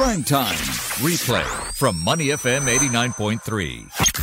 Prime Time. Replay from Money FM 89.3.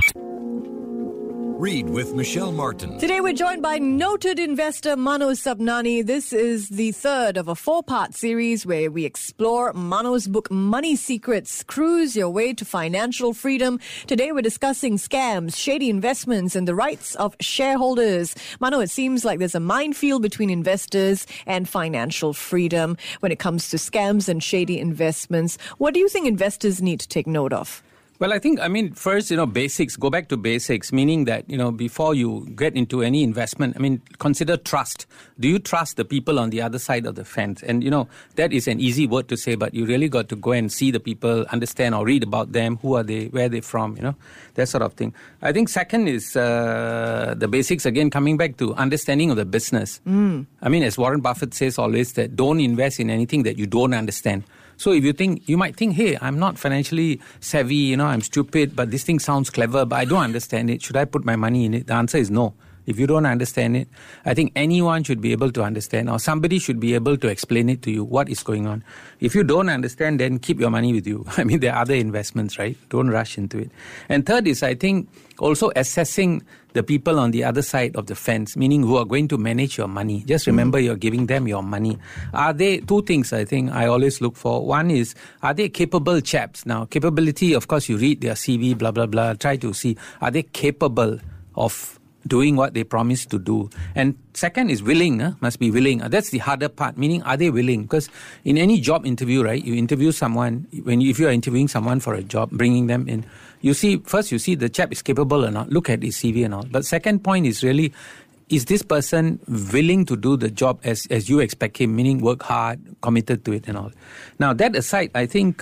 Read with Michelle Martin. Today we're joined by noted investor Mano Sabnani. This is the third of a 4-part series where we explore Mano's book Money Secrets, Cruise Your Way to Financial Freedom. Today we're discussing scams, shady investments and the rights of shareholders. Mano, it seems like there's a minefield between investors and financial freedom when it comes to scams and shady investments. What do you think investors need to take note of? Well, first, basics, go back to basics, meaning that, before you get into any investment, consider trust. Do you trust the people on the other side of the fence? And, that is an easy word to say, but you really got to go and see the people, understand or read about them, who are they, where are they from, that sort of thing. I think second is the basics, again, coming back to understanding of the business. As Warren Buffett says always, that don't invest in anything that you don't understand. So if you might think, hey, I'm not financially savvy, I'm stupid, but this thing sounds clever, but I don't understand it. Should I put my money in it? The answer is no. If you don't understand it, I think anyone should be able to understand, or somebody should be able to explain it to you, what is going on. If you don't understand, then keep your money with you. There are other investments, right? Don't rush into it. And third is, I think, also assessing the people on the other side of the fence, meaning who are going to manage your money. Just remember you're giving them your money. Are they, two things I think I always look for. One is, are they capable chaps? Now, capability, of course, you read their CV, blah, blah, blah. Try to see, are they capable of doing what they promise to do? And second is willing, must be willing. That's the harder part, meaning are they willing? Because in any job interview, right, you interview someone, if you are interviewing someone for a job, bringing them in, you see the chap is capable or not, look at his CV and all. But second point is really, is this person willing to do the job as you expect him, meaning work hard, committed to it and all. Now that aside, I think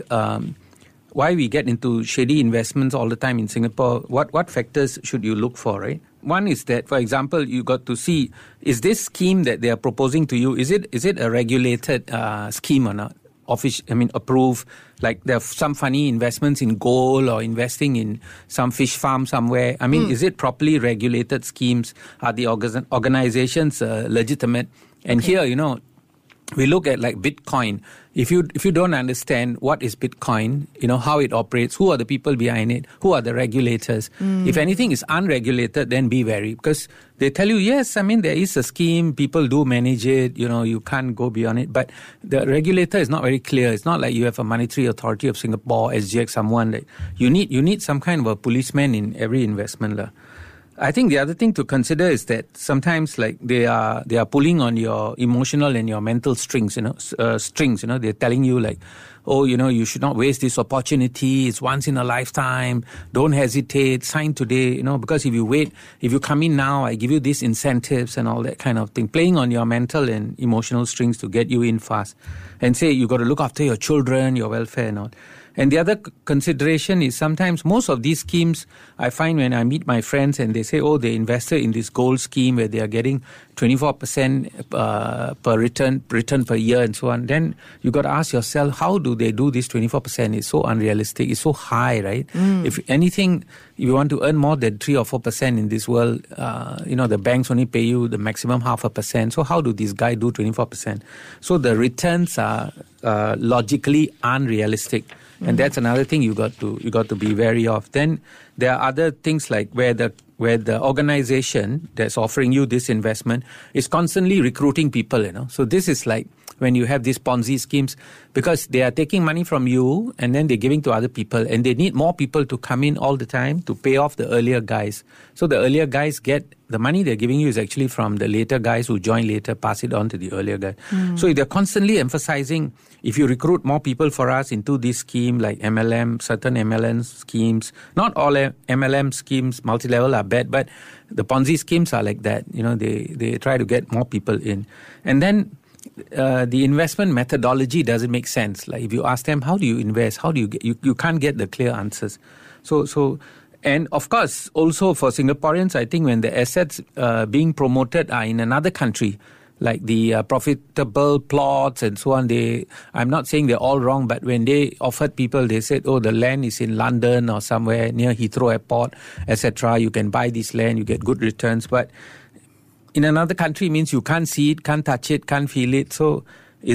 why we get into shady investments all the time in Singapore, what factors should you look for, right? One is that, for example, you got to see, is this scheme that they are proposing to you, is it a regulated scheme or not? Approved, like there are some funny investments in gold or investing in some fish farm somewhere. Is it properly regulated schemes? Are the organizations legitimate? And here, we look at like Bitcoin. If you don't understand what is Bitcoin, how it operates, who are the people behind it, who are the regulators. If anything is unregulated, then be wary, because they tell you, yes, there is a scheme, people do manage it, you can't go beyond it. But the regulator is not very clear. It's not like you have a Monetary Authority of Singapore, SGX, someone that you need some kind of a policeman in every investment. I think the other thing to consider is that sometimes like they are pulling on your emotional and your mental strings, they're telling you like, oh, you should not waste this opportunity. It's once in a lifetime. Don't hesitate. Sign today, because if you come in now, I give you these incentives and all that kind of thing. Playing on your mental and emotional strings to get you in fast and say you got to look after your children, your welfare and all. And the other consideration is sometimes most of these schemes, I find when I meet my friends and they say, oh, they invested in this gold scheme where they are getting 24% per return per year and so on. Then you got to ask yourself, how do they do this 24%? It's so unrealistic. It's so high, right? If anything, if you want to earn more than 3 or 4% in this world, the banks only pay you the maximum 0.5%. So how do these guys do 24%? So the returns are logically unrealistic. And that's another thing you got to be wary of. Then there are other things like where the organization that's offering you this investment is constantly recruiting people, So this is like when you have these Ponzi schemes, because they are taking money from you and then they're giving to other people, and they need more people to come in all the time to pay off the earlier guys. So the earlier guys get the money they're giving you is actually from the later guys who join later, pass it on to the earlier guy. So they're constantly emphasizing, if you recruit more people for us into this scheme like MLM, certain MLM schemes, not all MLM schemes, multi-level are bad, but the Ponzi schemes are like that. They try to get more people in. And then the investment methodology doesn't make sense. Like if you ask them, how do you invest? How do you get, you can't get the clear answers. So and of course, also for Singaporeans, I think when the assets being promoted are in another country, like the profitable plots and so on, I'm not saying they're all wrong, but when they offered people, they said, oh, the land is in London or somewhere near Heathrow Airport, etc. You can buy this land, you get good returns. But in another country means you can't see it, can't touch it, can't feel it. So is it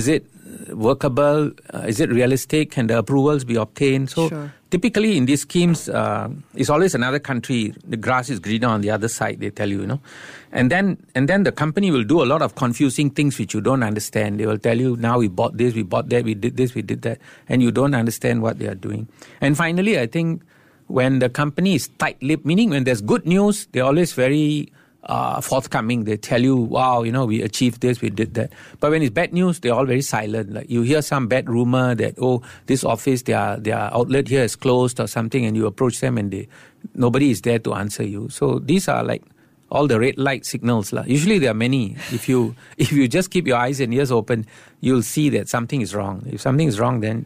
workable? Is it realistic? Can the approvals be obtained? So typically in these schemes, it's always another country. The grass is greener on the other side, they tell you, And then the company will do a lot of confusing things which you don't understand. They will tell you, now we bought this, we bought that, we did this, we did that. And you don't understand what they are doing. And finally, I think when the company is tight-lipped, meaning when there's good news, they're always very forthcoming. They tell you, wow, we achieved this, we did that. But when it's bad news, they're all very silent. Like you hear some bad rumor that, this office, their outlet here is closed or something, and you approach them and nobody is there to answer you. So these are like all the red light signals. Usually there are many. If you just keep your eyes and ears open, you'll see that something is wrong. If something is wrong, then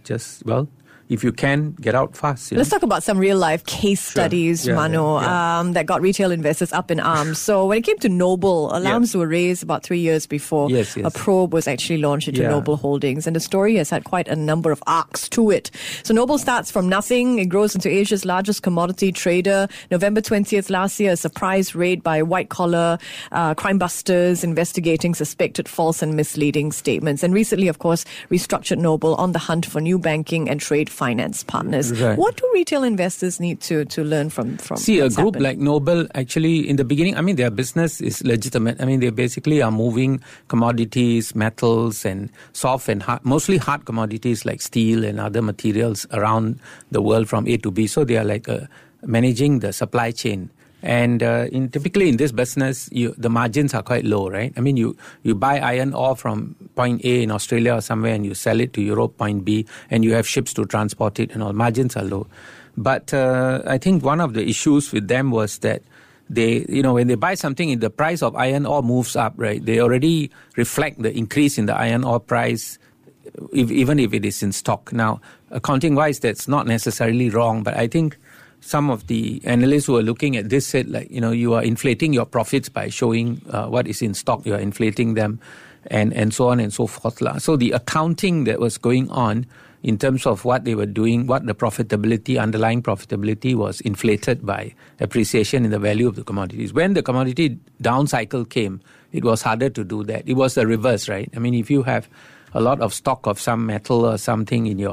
if you can, get out fast. Let's talk about some real-life case studies, Mano, that got retail investors up in arms. So when it came to Noble, alarms were raised about 3 years before a probe was actually launched into Noble Holdings. And the story has had quite a number of arcs to it. So Noble starts from nothing. It grows into Asia's largest commodity trader. November 20th last year, a surprise raid by white-collar crime busters investigating suspected false and misleading statements. And recently, of course, restructured Noble on the hunt for new banking and trade finance partners. Right. What do retail investors need to learn from See, a group like Noble, actually, in the beginning, their business is legitimate. They basically are moving commodities, metals, and soft and hard, mostly hard commodities like steel and other materials around the world from A to B. So they are like managing the supply chain. And typically in this business, the margins are quite low, right? You buy iron ore from point A in Australia or somewhere and you sell it to Europe, point B, and you have ships to transport it and all. Margins are low. But I think one of the issues with them was that when they buy something, the price of iron ore moves up, right? They already reflect the increase in the iron ore price, even if it is in stock. Now, accounting-wise, that's not necessarily wrong, but I think some of the analysts who are looking at this said, you are inflating your profits by showing what is in stock. You are inflating them and so on and so forth. So the accounting that was going on in terms of what they were doing, what the profitability, underlying profitability was inflated by appreciation in the value of the commodities. When the commodity down cycle came, it was harder to do that. It was the reverse, right? If you have a lot of stock of some metal or something in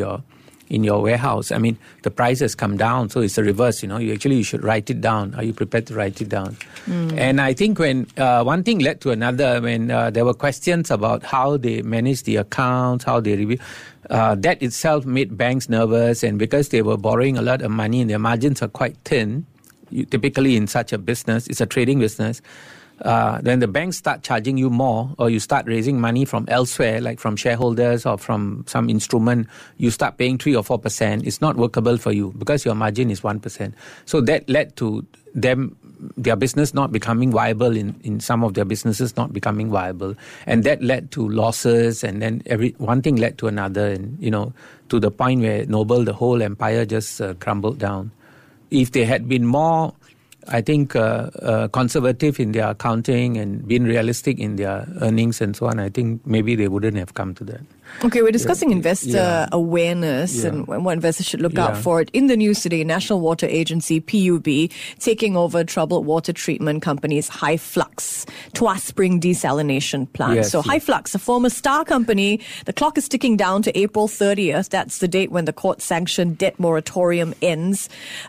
your warehouse, the price has come down, so it's the reverse, you should write it down. Are you prepared to write it down? And I think when one thing led to another, when there were questions about how they manage the accounts, how they review, that itself made banks nervous, and because they were borrowing a lot of money and their margins are quite thin, typically in such a business, it's a trading business, then the banks start charging you more, or you start raising money from elsewhere, like from shareholders or from some instrument, you start paying 3 or 4%. It's not workable for you because your margin is 1%. So that led to their business not becoming viable, in some of their businesses not becoming viable. And that led to losses, and then one thing led to another, and, to the point where Noble, the whole empire just crumbled down. If they had been more, I think, conservative in their accounting and being realistic in their earnings and so on, I think maybe they wouldn't have come to that. Okay, we're discussing investor awareness and what investors should look out for. In the news today, National Water Agency, PUB, taking over troubled water treatment companies HyFlux, Tuas Spring Desalination Plant. HyFlux, a former Star company, the clock is ticking down to April 30th. That's the date when the court-sanctioned debt moratorium ends.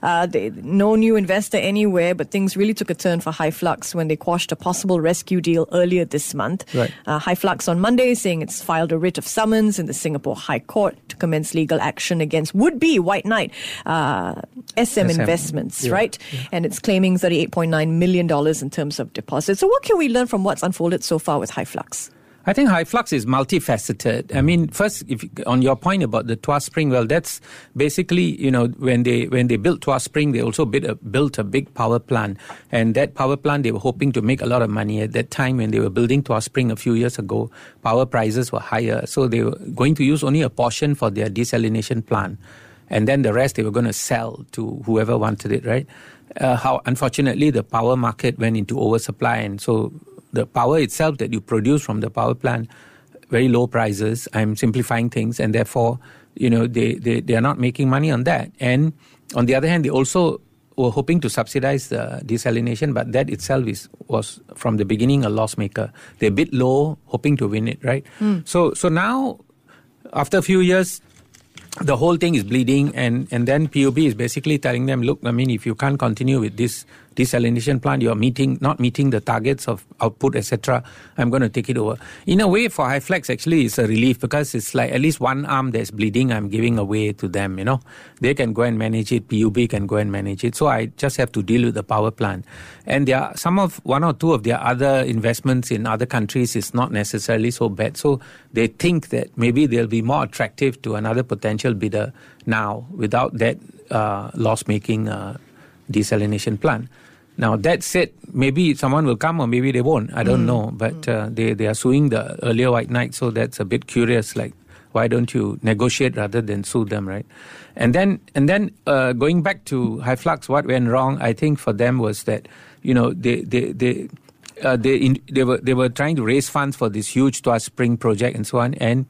No new investor anywhere, but things really took a turn for HyFlux when they quashed a possible rescue deal earlier this month. HyFlux on Monday saying it's filed a writ of summons in the Singapore High Court to commence legal action against would-be White Knight SM Investments, right? And it's claiming $38.9 million in terms of deposits. So what can we learn from what's unfolded so far with HyFlux? I think HyFlux is multifaceted. First, on your point about the Tuas Spring, well, that's basically, when they built Tuas Spring, they also built a big power plant. And that power plant, they were hoping to make a lot of money. At that time, when they were building Tuas Spring a few years ago, power prices were higher. So they were going to use only a portion for their desalination plant. And then the rest they were going to sell to whoever wanted it, right? Unfortunately, the power market went into oversupply, and so the power itself that you produce from the power plant, very low prices. I'm simplifying things, and therefore, they are not making money on that. And on the other hand, they also were hoping to subsidize the desalination, but that itself was from the beginning a loss maker. They're a bit low, hoping to win it, right? So now after a few years, the whole thing is bleeding, and then PUB is basically telling them, look, I mean, if you can't continue with this desalination plant, you're not meeting the targets of output, etc., I'm going to take it over. In a way, for Hyflex, actually, it's a relief because it's like at least one arm that's bleeding, I'm giving away to them, you know. They can go and manage it, PUB can go and manage it. So I just have to deal with the power plant. And there are one or two of their other investments in other countries is not necessarily so bad. So they think that maybe they'll be more attractive to another potential bidder now without that loss-making desalination plant. Now, that said, maybe someone will come or maybe they won't. I don't know. But they are suing the earlier White Knight, so that's a bit curious. Like, why don't you negotiate rather than sue them, right? And then going back to Hyflux, what went wrong, I think for them was that, you know, they were trying to raise funds for this huge Tuas Spring project and so on, and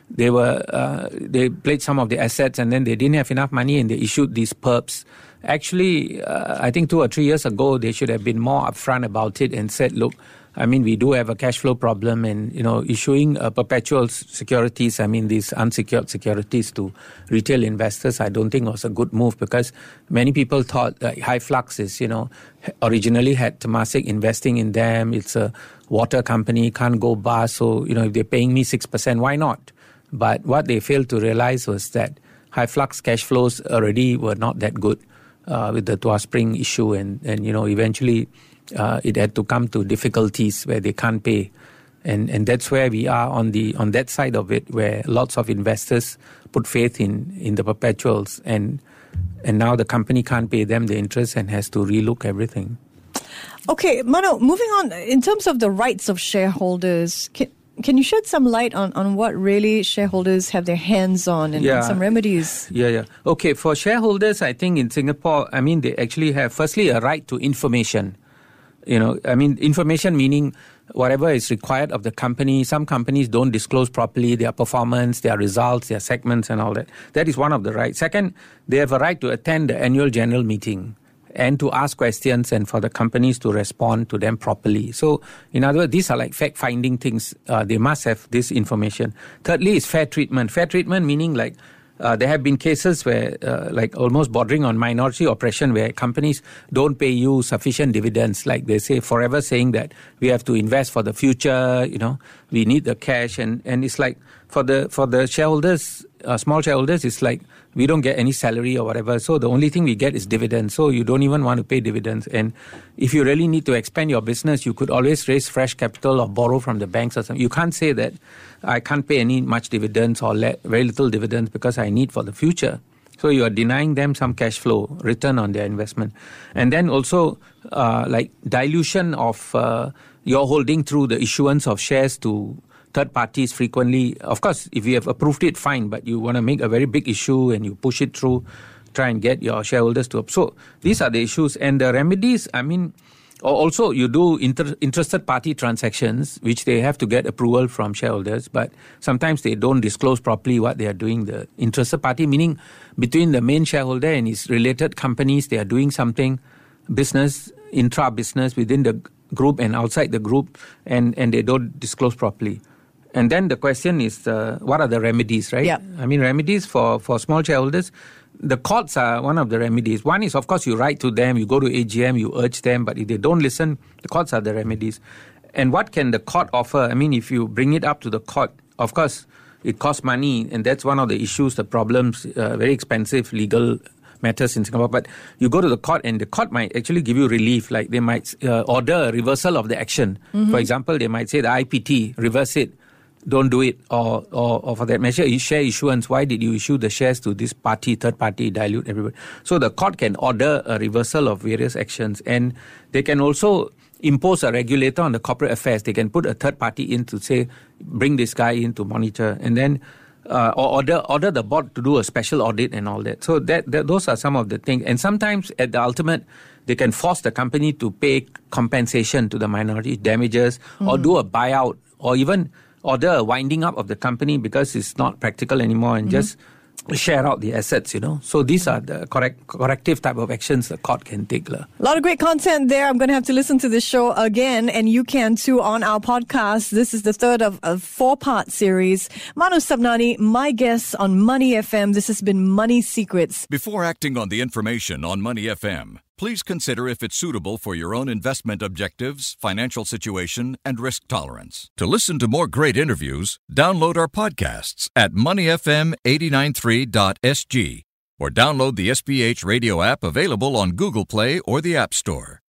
they played some of the assets, and then they didn't have enough money and they issued these perps. Actually, I think 2 or 3 years ago, they should have been more upfront about it and said, look, I mean, we do have a cash flow problem, and, you know, issuing perpetual securities, I mean, these unsecured securities to retail investors, I don't think was a good move, because many people thought Hyflux is, you know, originally had Temasek investing in them. It's a water company, can't go bust. So, you know, if they're paying me 6%, why not? But what they failed to realize was that Hyflux cash flows already were not that good with the Tuas Spring issue, and you know, eventually it had to come to difficulties where they can't pay, and that's where we are on that side of it, where lots of investors put faith in the perpetuals, and now the company can't pay them the interest and has to relook everything. Okay, Mano, moving on, in terms of the rights of shareholders, can you shed some light on what really shareholders have their hands on and some remedies? Yeah. Okay, for shareholders, I think in Singapore, I mean, they actually have, firstly, a right to information. You know, I mean, information meaning whatever is required of the company. Some companies don't disclose properly their performance, their results, their segments and all that. That is one of the rights. Second, they have a right to attend the annual general meeting and to ask questions and for the companies to respond to them properly. So, in other words, these are like fact-finding things. They must have this information. Thirdly is fair treatment. Fair treatment meaning like there have been cases where like almost bordering on minority oppression, where companies don't pay you sufficient dividends. Like they say, forever saying that we have to invest for the future, you know, we need the cash. And it's like for the shareholders, small shareholders, it's like we don't get any salary or whatever. So the only thing we get is dividends. So you don't even want to pay dividends. And if you really need to expand your business, you could always raise fresh capital or borrow from the banks or something. You can't say that I can't pay any much dividends or very little dividends because I need for the future. So you are denying them some cash flow, return on their investment. And then also like dilution of your holding through the issuance of shares to third parties frequently. Of course, if you have approved it, fine, but you want to make a very big issue and you push it through, try and get your shareholders to... So these are the issues. And the remedies, I mean, also you do interested party transactions, which they have to get approval from shareholders, but sometimes they don't disclose properly what they are doing. The interested party, meaning between the main shareholder and his related companies, they are doing something, business, intra-business within the group and outside the group, and they don't disclose properly. And then the question is, what are the remedies, right? Yeah. I mean, remedies for small shareholders, the courts are one of the remedies. One is, of course, you write to them, you go to AGM, you urge them, but if they don't listen, the courts are the remedies. And what can the court offer? I mean, if you bring it up to the court, of course, it costs money, and that's one of the issues, the problems, very expensive legal matters in Singapore. But you go to the court, and the court might actually give you relief, like they might order a reversal of the action. Mm-hmm. For example, they might say the IPT, reverse it, don't do it, or for that measure, share issuance, why did you issue the shares to this party, third party, dilute everybody? So the court can order a reversal of various actions, and they can also impose a regulator on the corporate affairs. They can put a third party in to say, bring this guy in to monitor, and then or order the board to do a special audit and all that. So that those are some of the things. And sometimes at the ultimate, they can force the company to pay compensation to the minority, damages, or do a buyout, or even order a winding up of the company because it's not practical anymore, and just share out the assets, So these are the corrective type of actions the court can take. A lot of great content there. I'm going to have to listen to this show again, and you can too on our podcast. This is the third of a 4-part series. Manu Sabnani, my guest on Money FM. This has been Money Secrets. Before acting on the information on Money FM, please consider if it's suitable for your own investment objectives, financial situation, and risk tolerance. To listen to more great interviews, download our podcasts at moneyfm893.sg or download the SPH radio app available on Google Play or the App Store.